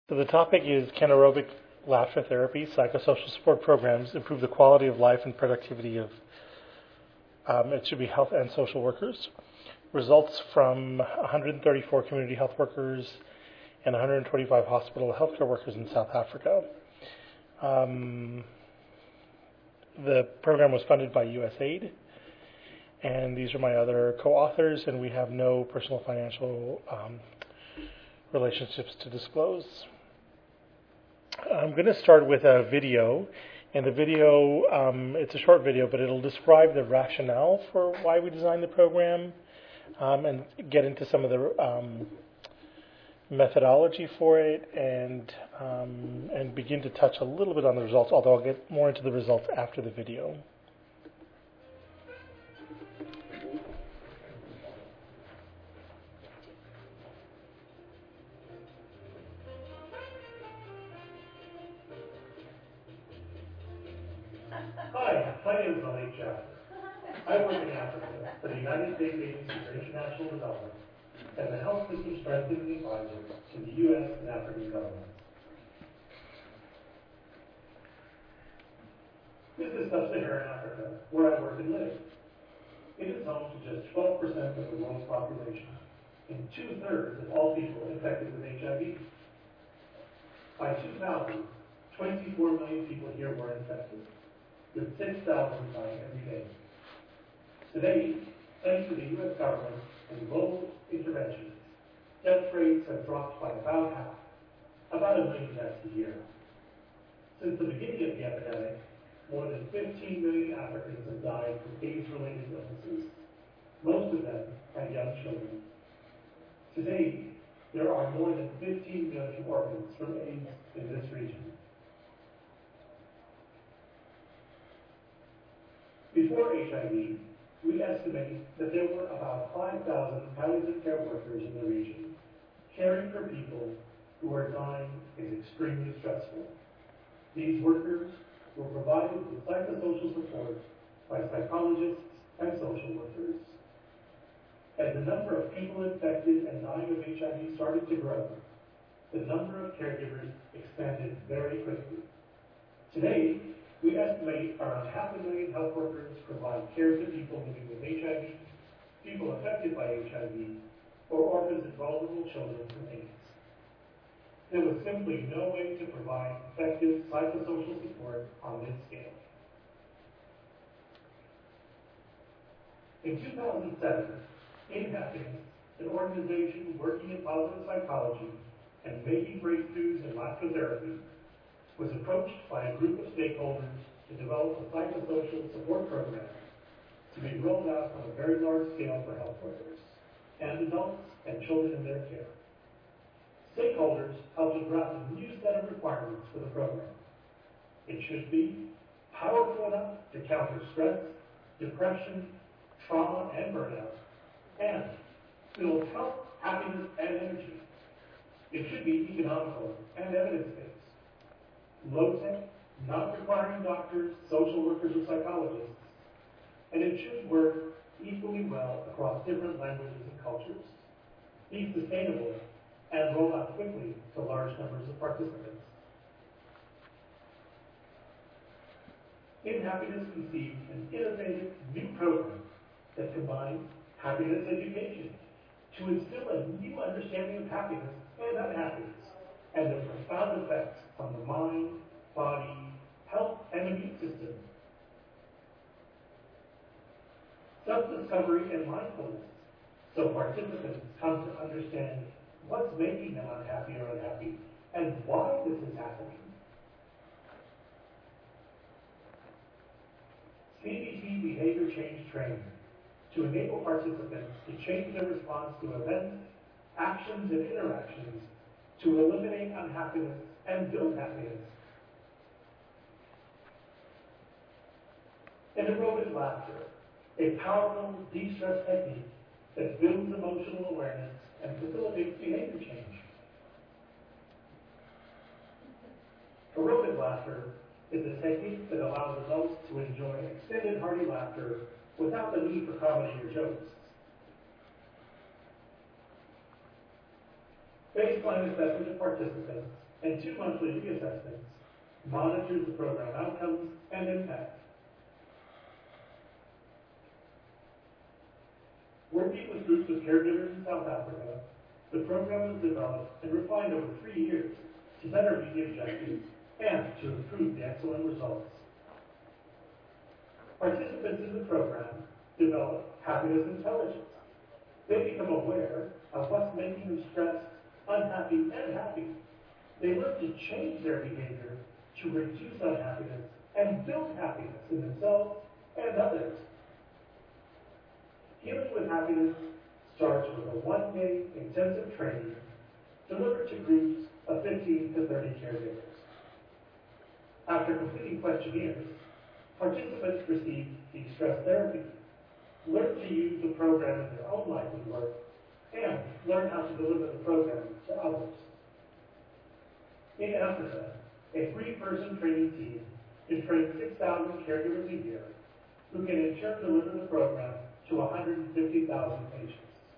So the topic is, can aerobic laughter therapy, psychosocial support programs improve the quality of life and productivity of, it should be health and social workers? Results from 134 community health workers and 125 hospital healthcare workers in South Africa. The program was funded by USAID, and these are my other co-authors, and we have no personal financial relationships to disclose. I'm going to start with a video, and the video, it's a short video, but it'll describe the rationale for why we designed the program, and get into some of the methodology for it, and begin to touch a little bit on the results, although I'll get more into the results after the video. Hi, my name is Malik Jaffer. I work in Africa for the United States Agency for International Development as a health system strengthening advisor to the U.S. and African governments. This is Sub-Saharan Africa, where I work and live. It is home to just 12% of the world's population and 2/3 of all people infected with HIV. By 2000, 24 million people here were infected, with 6,000 dying every day. Today, thanks to the U.S. government and global interventions, death rates have dropped by about half, about 1 million deaths a year. Since the beginning of the epidemic, more than 15 million Africans have died from AIDS-related illnesses. Most of them had young children. Today, there are more than 15 million orphans from AIDS in this region. Before HIV, we estimate that there were about 5,000 palliative care workers in the region. Caring for people who are dying is extremely stressful. These workers were provided with psychosocial support by psychologists and social workers. As the number of people infected and dying of HIV started to grow, the number of caregivers expanded very quickly. Today, we estimate around 500,000 health workers provide care to people living with HIV, people affected by HIV, or orphans and vulnerable children from AIDS. There was simply no way to provide effective psychosocial support on this scale. In 2007, InHappiness, an organization working in positive psychology and making breakthroughs in laughter therapy, was approached by a group of stakeholders to develop a psychosocial support program to be rolled out on a very large scale for health workers and adults and children in their care. Stakeholders helped to draft a new set of requirements for the program. It should be powerful enough to counter stress, depression, trauma, and burnout, and build health, happiness, and energy. It should be economical and evidence-based. Low-tech, not requiring doctors, social workers, or psychologists, and it should work equally well across different languages and cultures, be sustainable, and roll out quickly to large numbers of participants. InHappiness conceived an innovative new program that combines happiness education to instill a new understanding of happiness and unhappiness and their profound effects on the mind, body, health, and immune system. Self-discovery and mindfulness, so participants come to understand what's making them unhappy or unhappy and why this is happening. CBT behavior change training to enable participants to change their response to events, actions, and interactions to eliminate unhappiness and build happiness. And aerobic laughter, a powerful de-stress technique that builds emotional awareness and facilitates behavior change. Aerobic laughter is a technique that allows adults to enjoy extended hearty laughter without the need for comedy or jokes. baseline assessment of participants, and 2 monthly reassessments monitors the program outcomes and impact. Working with groups of caregivers in South Africa, the program was developed and refined over 3 years to better meet the objectives and to improve the excellent results. Participants in the program develop happiness intelligence. They become aware of what's making them stressed, unhappy, and happy. They learn to change their behavior to reduce unhappiness and build happiness in themselves and others. Healing with Happiness starts with a 1-day intensive training delivered to groups of 15 to 30 caregivers. After completing questionnaires, participants receive de-stress therapy, learn to use the program in their own life and work, and learn how to deliver the program to others. In Africa, a 3-person training team can train 6,000 caregivers a year who can in turn deliver the program to 150,000 patients.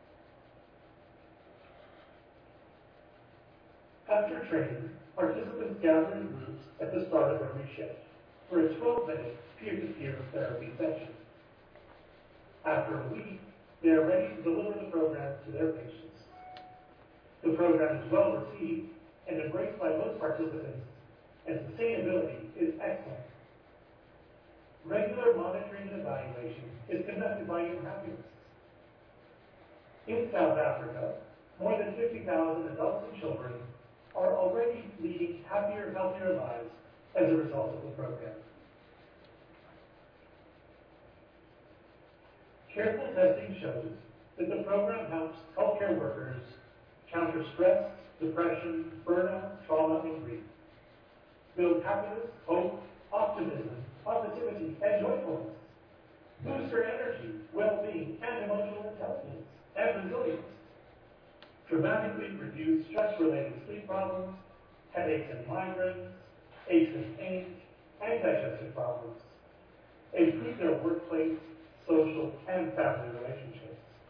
After training, participants gather in groups at the start of every shift for a 12-minute peer-to-peer therapy session. After a week, they are ready to deliver the program to their patients. The program is well received and embraced by most participants, and sustainability is excellent. Regular monitoring and evaluation is conducted by Young Happiness. In South Africa, more than 50,000 adults and children are already leading happier, healthier lives as a result of the program. Careful testing shows that the program helps healthcare workers counter stress, depression, burnout, trauma, and grief, build happiness, hope, optimism, positivity, and joyfulness, boost their energy, well-being, and emotional intelligence, and resilience, dramatically reduce stress-related sleep problems, headaches and migraines, aches and pains, and digestive problems, improve their workplace, social, and family relationships.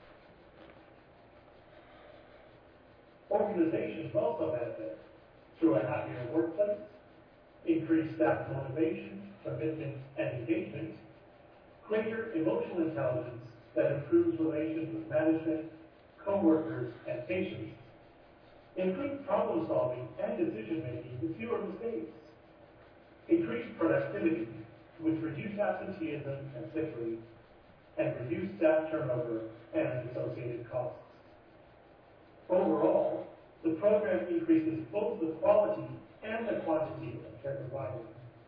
Organizations also benefit through a happier workplace, increased staff motivation, commitment, and engagement, greater emotional intelligence that improves relations with management, co-workers, and patients, improved problem solving and decision making with fewer mistakes, increased productivity with reduced absenteeism and sick leave, and reduced staff turnover and associated costs. Overall, the program increases both the quality and the quantity of care provided.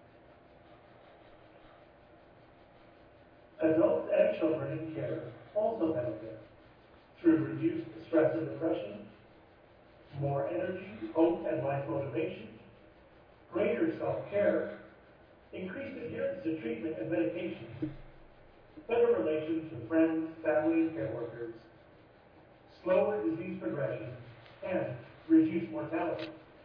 Adults and children in care also benefit through reduced stress and depression, more energy, hope, and life motivation, greater self-care, increased adherence to treatment and medication, better relations with friends, family, and care workers, slower disease progression, and reduced mortality.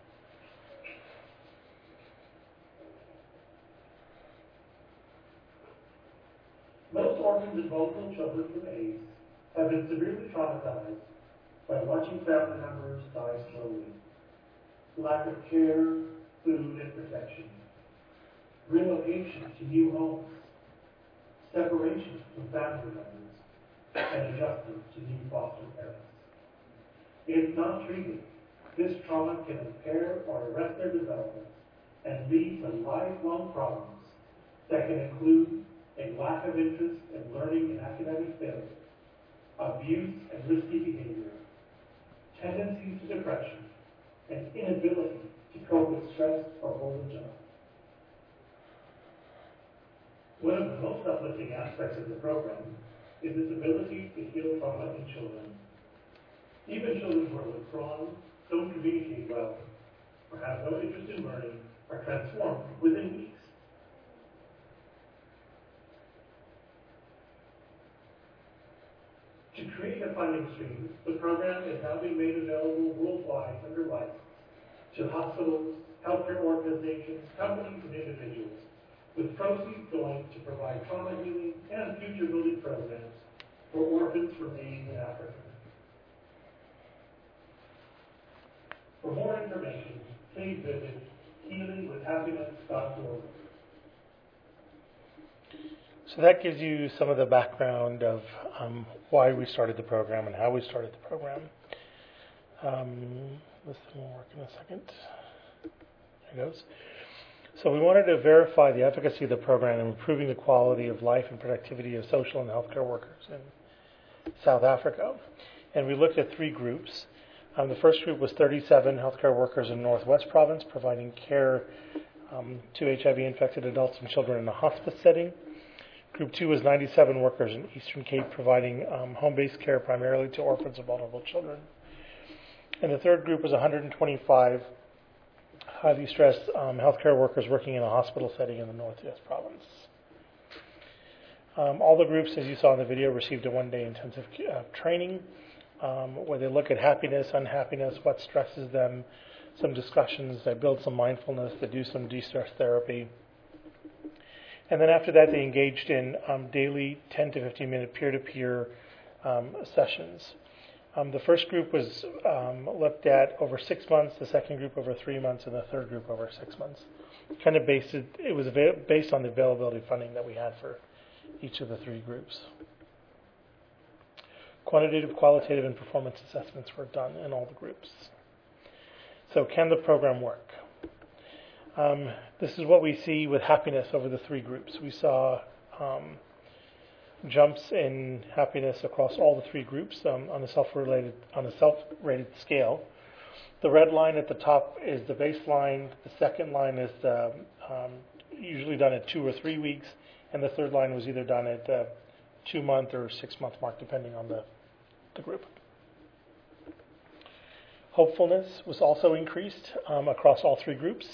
Most orphans and vulnerable children with AIDS have been severely traumatized by watching family members die slowly, lack of care, food, and protection, relocation to new homes, separation from family members, and adjustment to new foster parents. If not treated, this trauma can impair or arrest their development and lead to lifelong problems that can include a lack of interest in learning and academic failure, abuse and risky behavior, tendencies to depression, and inability to cope with stress or hold a job. One of the most uplifting aspects of the program is its ability to heal trauma in children. Even children who are withdrawn, don't communicate well, or have no interest in learning are transformed within weeks. To create a funding stream, the program is now being made available worldwide under license to hospitals, healthcare organizations, companies, and individuals, with proceeds going to provide trauma healing and future building programs for orphans from AIDS in Africa. information, please visit healingwithhappiness.org. So that gives you some of the background of why we started the program and how we started the program. This thing will work in a second. There it goes. So we wanted to verify the efficacy of the program in improving the quality of life and productivity of social and healthcare workers in South Africa. And we looked at three groups. The first group was 37 healthcare workers in Northwest Province providing care to HIV-infected adults and children in a hospice setting. Group 2 was 97 workers in Eastern Cape providing home-based care primarily to orphans and vulnerable children. And the third group was 125 highly stressed healthcare workers working in a hospital setting in the Northwest Province. All the groups, as you saw in the video, received a one-day intensive training where they look at happiness, unhappiness, what stresses them, some discussions, they build some mindfulness, they do some de-stress therapy. And then after that, they engaged in daily 10 to 15 minute peer-to-peer sessions. The first group was looked at over 6 months, the second group over 3 months, and the third group over 6 months. It was based on the availability of funding that we had for each of the three groups. Quantitative, qualitative, and performance assessments were done in all the groups. So can the program work? This is what we see with happiness over the three groups. We saw jumps in happiness across all the three groups on a self-rated scale. The red line at the top is the baseline. The second line is usually done at 2 or 3 weeks, and the third line was either done at 2 month or 6 month mark, depending on the group. Hopefulness was also increased across all three groups.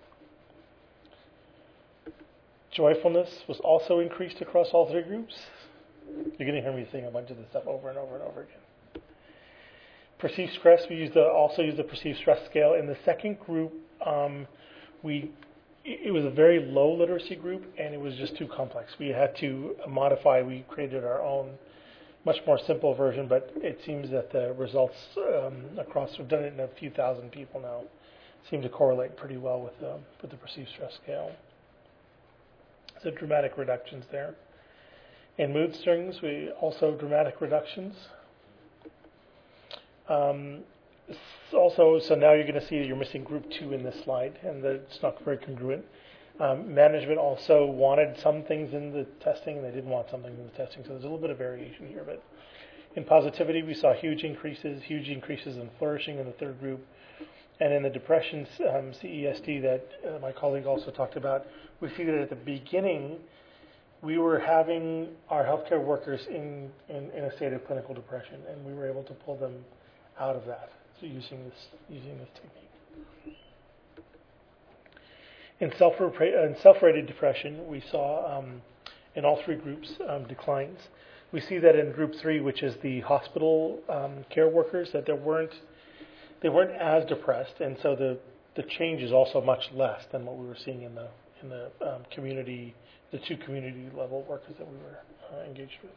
Joyfulness was also increased across all three groups. You're going to hear me saying a bunch of this stuff over and over and over again. Perceived stress, we also used the perceived stress scale. In the second group, it was a very low literacy group, and it was just too complex. We had to modify. We created our own, much more simple version, but it seems that the results across, we've done it in a few thousand people now, seem to correlate pretty well with the perceived stress scale. So dramatic reductions there. In mood swings, we also dramatic reductions. Also, so now you're going to see that you're missing group 2 in this slide, and that it's not very congruent. Management also wanted some things in the testing, and they didn't want something in the testing, so there's a little bit of variation here. But in positivity, we saw huge increases in flourishing in the third group. And in the depression CESD that my colleague also talked about, we see that at the beginning, we were having our healthcare workers in a state of clinical depression, and we were able to pull them out of that using this technique. In self-rated depression, we saw in all three groups declines. We see that in group 3, which is the hospital care workers, that they weren't as depressed, and so the change is also much less than what we were seeing in the community, the 2 community level workers that we were engaged with.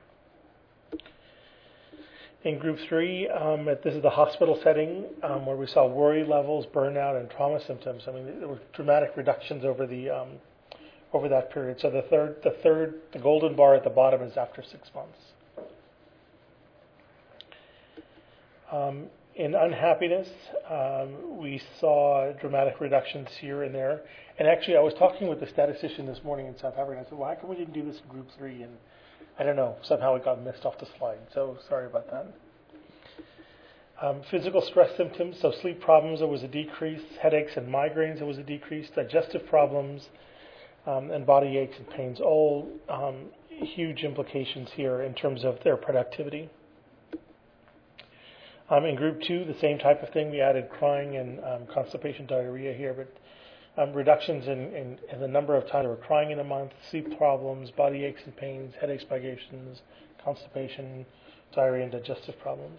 In group 3, this is the hospital setting where we saw worry levels, burnout, and trauma symptoms. I mean, there were dramatic reductions over that period. So the golden bar at the bottom is after 6 months. In unhappiness, we saw dramatic reductions here and there. And actually, I was talking with the statistician this morning in South Africa, and I said, why come we didn't do this in group 3? And I don't know, somehow it got missed off the slide, so sorry about that. Physical stress symptoms, so sleep problems, there was a decrease. Headaches and migraines, there was a decrease. Digestive problems and body aches and pains, all huge implications here in terms of their productivity. In group 2, the same type of thing. We added crying and constipation, diarrhea here, but reductions in the number of times they were crying in a month, sleep problems, body aches and pains, headaches, migraines, constipation, diarrhea, and digestive problems.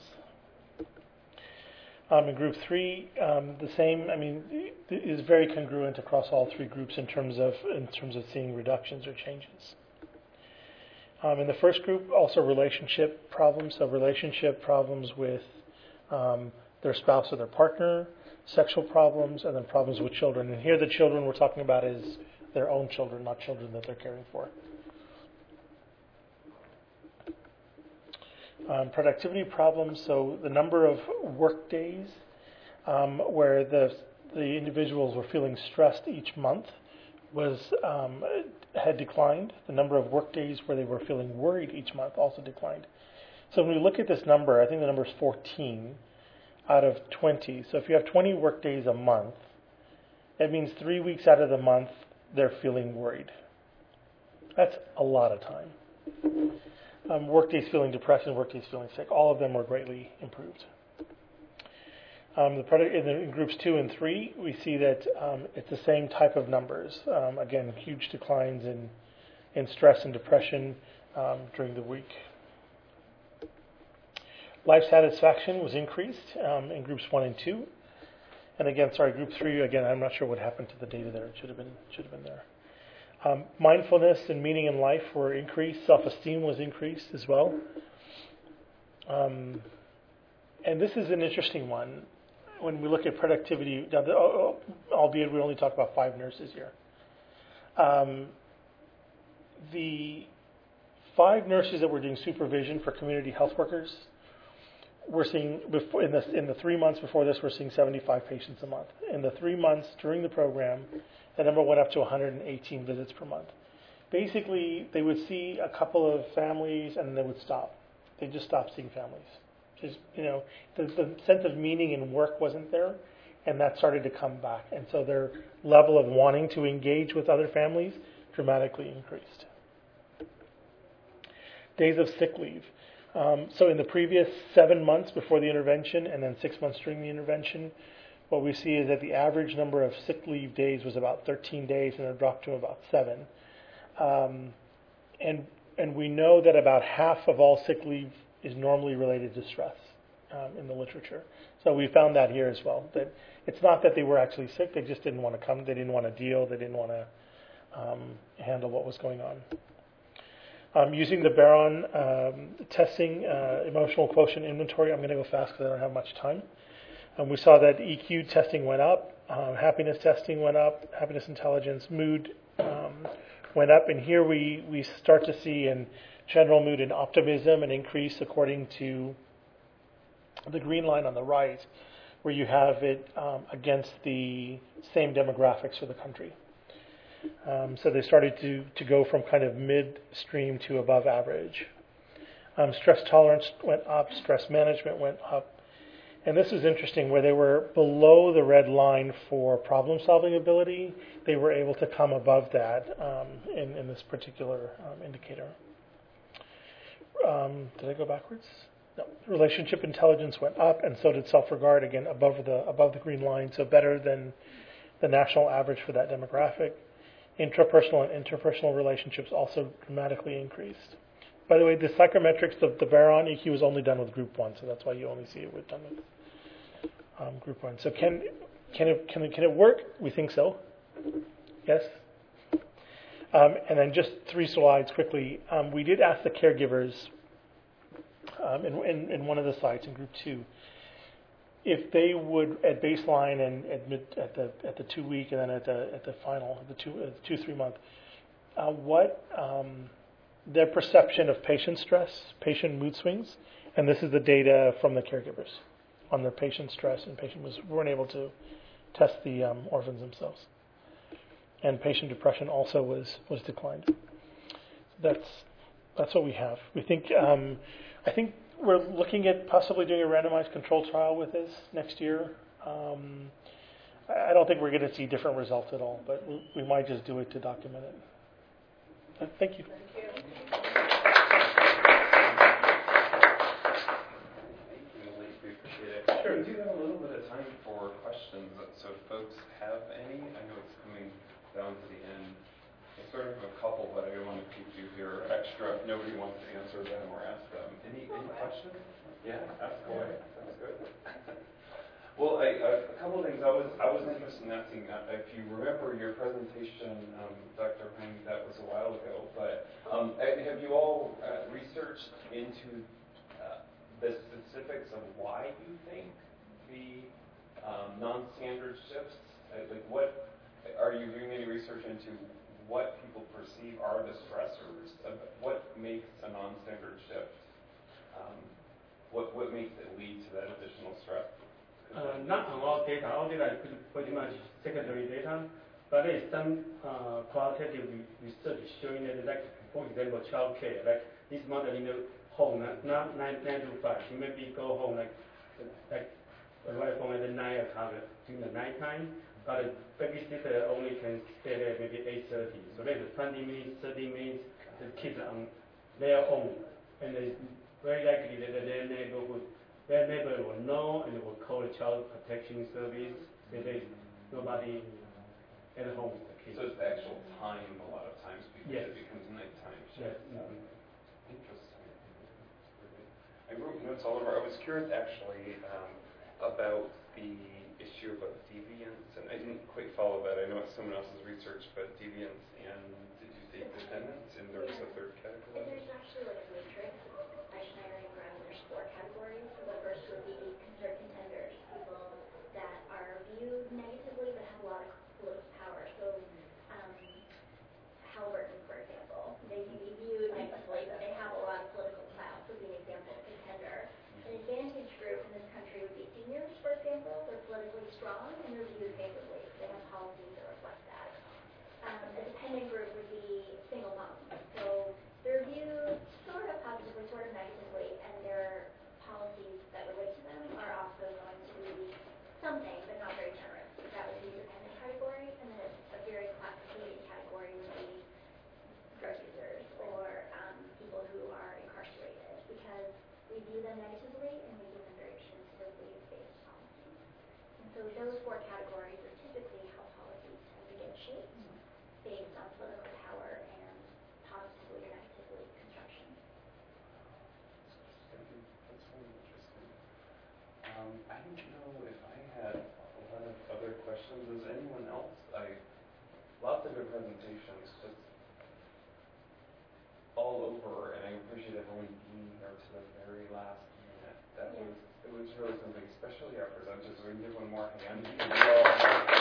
In group 3, the same. I mean, it is very congruent across all three groups in terms of seeing reductions or changes. In the first group, also relationship problems. So relationship problems with their spouse or their partner, sexual problems, and then problems with children. And here the children we're talking about is their own children, not children that they're caring for. Productivity problems, so the number of work days where the individuals were feeling stressed each month had declined. The number of work days where they were feeling worried each month also declined. So when we look at this number, I think the number is 14 out of 20. So if you have 20 work days a month, that means 3 weeks out of the month they're feeling worried. That's a lot of time. Work days feeling depressed and work days feeling sick, all of them were greatly improved. In groups 2 and 3, we see that it's the same type of numbers. Again, huge declines in stress and depression during the week. Life satisfaction was increased in groups 1 and 2. And again, group 3, again, I'm not sure what happened to the data there. It should have been there. Mindfulness and meaning in life were increased. Self-esteem was increased as well. And this is an interesting one. When we look at productivity, albeit we only talk about 5 nurses here. The 5 nurses that were doing supervision for community health workers, we're seeing in the 3 months before this, we're seeing 75 patients a month. In the 3 months during the program, the number went up to 118 visits per month. Basically, they would see a couple of families and they would stop. They just stopped seeing families. Just, the sense of meaning in work wasn't there, and that started to come back. And so their level of wanting to engage with other families dramatically increased. Days of sick leave. So in the previous 7 months before the intervention and then 6 months during the intervention, what we see is that the average number of sick leave days was about 13 days and it dropped to about 7. And we know that about half of all sick leave is normally related to stress in the literature. So we found that here as well. That it's not that they were actually sick, they just didn't want to come, they didn't want to deal, they didn't want to handle what was going on. Using the Barron testing, emotional quotient inventory, I'm going to go fast because I don't have much time. We saw that EQ testing went up, happiness testing went up, happiness intelligence, mood went up, and here we start to see in general mood and optimism an increase according to the green line on the right, where you have it against the same demographics for the country. So they started to go from kind of midstream to above average. Stress tolerance went up, stress management went up. And this is interesting, where they were below the red line for problem-solving ability, they were able to come above that in this particular indicator. Did I go backwards? No. Relationship intelligence went up, and so did self-regard, again, above the green line, so better than the national average for that demographic. Intrapersonal and interpersonal relationships also dramatically increased. By the way, the psychometrics, the Barron EQ was only done with group 1, so that's why you only see it done with group 1. So can it work? We think so. Yes? And then just 3 slides quickly. We did ask the caregivers in one of the sites in group 2 if they would at baseline and at the 2 week and then at the final, the 2-3 month, what their perception of patient stress, patient mood swings, and this is the data from the caregivers on their patient stress, and weren't able to test the orphans themselves. And patient depression also was declined. That's what we have. We think I think we're looking at possibly doing a randomized control trial with this next year. I don't think we're going to see different results at all, but we might just do it to document it. Thank you. Sure. We do have a little bit of time for questions, so if folks have any, I know it's coming down to the end. I sort of have a couple, but I don't want to keep you here extra if nobody wants to answer them or ask them. Any questions? Yeah, ask away. That's good. Well, a couple of things. I was interested in asking, if you remember your presentation, Dr. Heng, that was a while ago, but have you all researched into the specifics of why you think the non-standard shifts? Like what, are you doing any research into what people perceive are the stressors? What makes a non-standard shift? What makes it lead to that additional stress? Not on all data. All data is pretty much secondary data, but there is some qualitative research showing that, like, for example, child care. Like this mother in the home, not 9 to 5. She maybe go home like arrive home at 9 o'clock during the night time, but the babysitter only can stay there maybe 8:30. So there's 20 minutes, 30 minutes. The kids are on their own, and it's very likely that their neighbor will know and will call the child protection service. There is nobody at home with the kids. So it's the actual time a lot of times because yes. It becomes nighttime Yes. shift. Interesting. I wrote notes all over. I was curious actually about the issue about deviance, and I didn't quite follow that. I know it's someone else's research, but deviance and did you say dependence? And there was a third category? There's actually like a matrix. Schneider and Brown, there's 4 categories. So the first would be considered contenders, people that are viewed negatively but have a lot of political power. So Halliburton, for example, they can be viewed negatively, but they have a lot of political clout. Would be an example of contender. An advantage group in this country would be seniors, for example. They're politically strong and they're viewed favorably. They have policies that reflect that. A dependent group would be single moms. So they're viewed sort of positively, sort of negatively, and their policies that relate to them are also going to be something, but not very generous. That would be the dependent category. And then a very classic category would be drug users or people who are incarcerated, because we view them negatively and we give them very punitively based policies. And so those 4 categories are typically how policies tend to get shaped based on political power and positively or negatively construction. That's really interesting. I don't know if I had a lot of other questions. Does anyone else? Lots of good presentations, just all over, and I appreciate everyone being here to the very last minute. It was really something, especially our presenters. We can give one more hand.